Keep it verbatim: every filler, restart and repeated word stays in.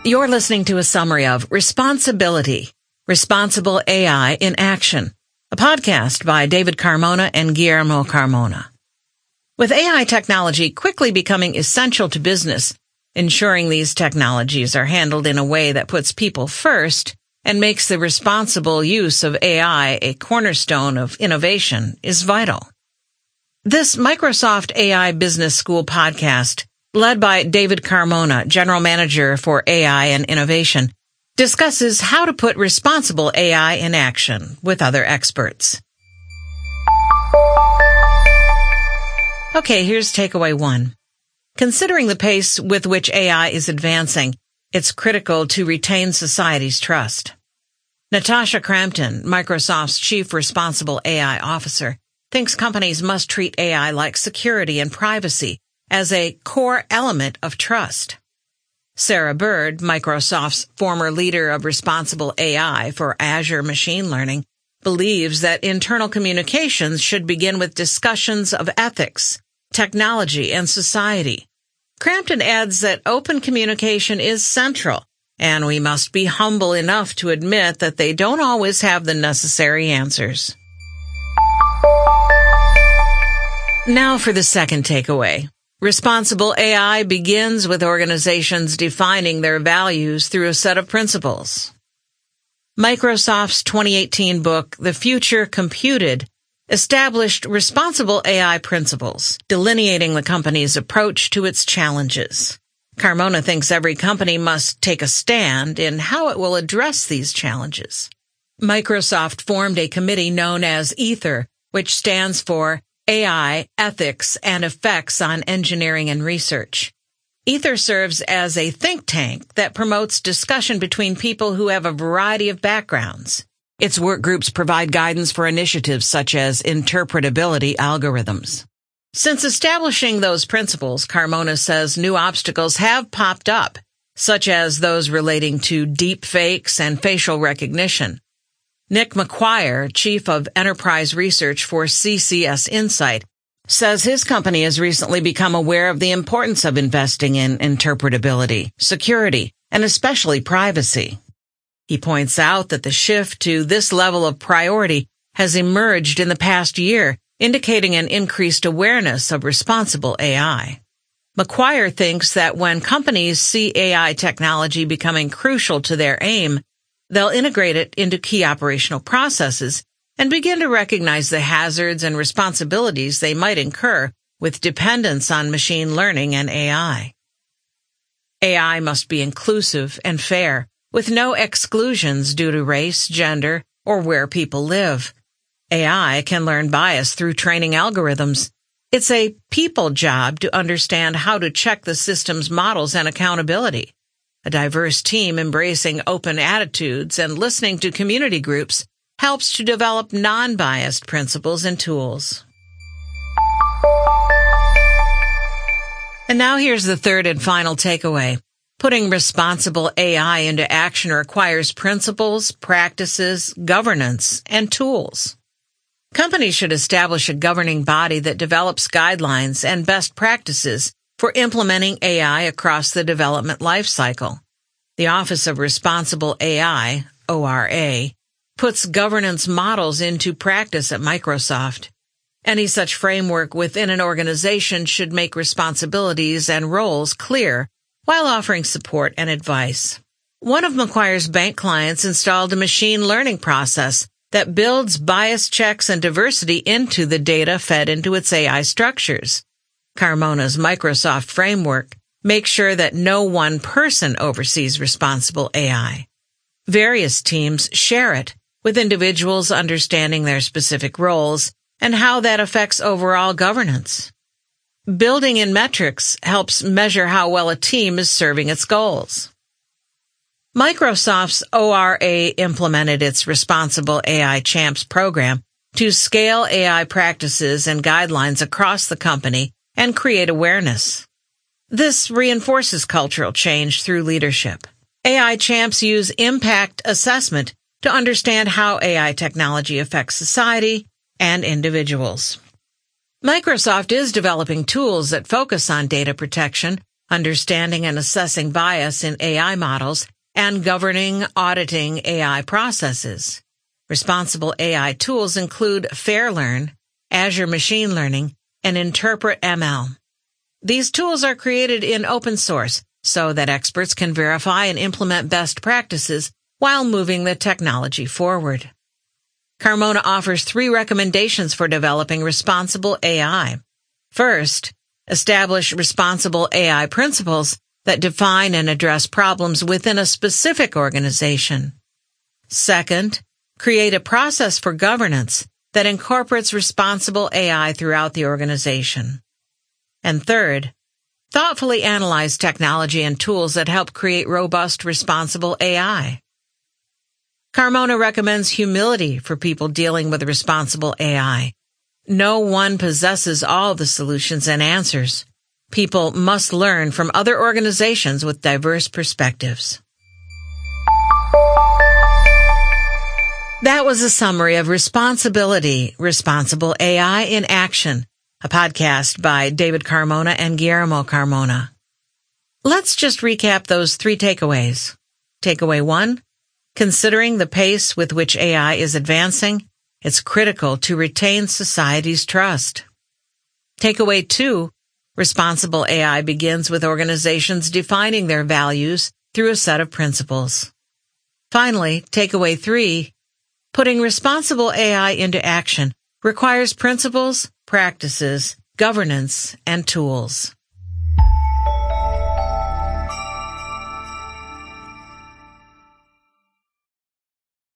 You're listening to a summary of Responsibility, Responsible A I in Action, a podcast by David Carmona and Guillermo Carmona. With A I technology quickly becoming essential to business, ensuring these technologies are handled in a way that puts people first and makes the responsible use of A I a cornerstone of innovation is vital. This Microsoft A I Business School podcast, led by David Carmona, General Manager for A I and Innovation, discusses how to put responsible A I in action with other experts. Okay, here's takeaway one. Considering the pace with which A I is advancing, it's critical to retain society's trust. Natasha Crampton, Microsoft's Chief Responsible A I Officer, thinks companies must treat A I like security and privacy as a core element of trust. Sarah Bird, Microsoft's former leader of responsible A I for Azure Machine Learning, believes that internal communications should begin with discussions of ethics, technology, and society. Crampton adds that open communication is central, and we must be humble enough to admit that they don't always have the necessary answers. Now for the second takeaway. Responsible A I begins with organizations defining their values through a set of principles. Microsoft's twenty eighteen book, The Future Computed, established responsible A I principles, delineating the company's approach to its challenges. Carmona thinks every company must take a stand in how it will address these challenges. Microsoft formed a committee known as Ether, which stands for A I, Ethics, and Effects on Engineering and Research. Ether serves as a think tank that promotes discussion between people who have a variety of backgrounds. Its work groups provide guidance for initiatives such as interpretability algorithms. Since establishing those principles, Carmona says new obstacles have popped up, such as those relating to deep fakes and facial recognition. Nick McQuire, Chief of Enterprise Research for C C S Insight, says his company has recently become aware of the importance of investing in interpretability, security, and especially privacy. He points out that the shift to this level of priority has emerged in the past year, indicating an increased awareness of responsible A I. McQuire thinks that when companies see A I technology becoming crucial to their aim, they'll integrate it into key operational processes and begin to recognize the hazards and responsibilities they might incur with dependence on machine learning and A I. A I must be inclusive and fair, with no exclusions due to race, gender, or where people live. A I can learn bias through training algorithms. It's a people job to understand how to check the system's models and accountability. A diverse team embracing open attitudes and listening to community groups helps to develop non-biased principles and tools. And now here's the third and final takeaway. Putting responsible A I into action requires principles, practices, governance, and tools. Companies should establish a governing body that develops guidelines and best practices for implementing A I across the development lifecycle. The Office of Responsible A I, O R A, puts governance models into practice at Microsoft. Any such framework within an organization should make responsibilities and roles clear while offering support and advice. One of McQuire's bank clients installed a machine learning process that builds bias checks and diversity into the data fed into its A I structures. Carmona's Microsoft framework makes sure that no one person oversees responsible A I. Various teams share it, with individuals understanding their specific roles and how that affects overall governance. Building in metrics helps measure how well a team is serving its goals. Microsoft's O R A implemented its Responsible A I Champs program to scale A I practices and guidelines across the company and create awareness. This reinforces cultural change through leadership. A I Champs use impact assessment to understand how A I technology affects society and individuals. Microsoft is developing tools that focus on data protection, understanding and assessing bias in A I models, and governing, auditing A I processes. Responsible A I tools include FairLearn, Azure Machine Learning, and Interpret M L. These tools are created in open source so that experts can verify and implement best practices while moving the technology forward. Carmona offers three recommendations for developing responsible A I. First, establish responsible A I principles that define and address problems within a specific organization. Second, create a process for governance that incorporates responsible A I throughout the organization. And third, thoughtfully analyze technology and tools that help create robust, responsible A I. Carmona recommends humility for people dealing with responsible A I. No one possesses all the solutions and answers. People must learn from other organizations with diverse perspectives. That was a summary of Responsibility, Responsible A I in Action, a podcast by David Carmona and Guillermo Carmona. Let's just recap those three takeaways. Takeaway one, considering the pace with which A I is advancing, it's critical to retain society's trust. Takeaway two, responsible A I begins with organizations defining their values through a set of principles. Finally, takeaway three, putting responsible A I into action requires principles, practices, governance, and tools.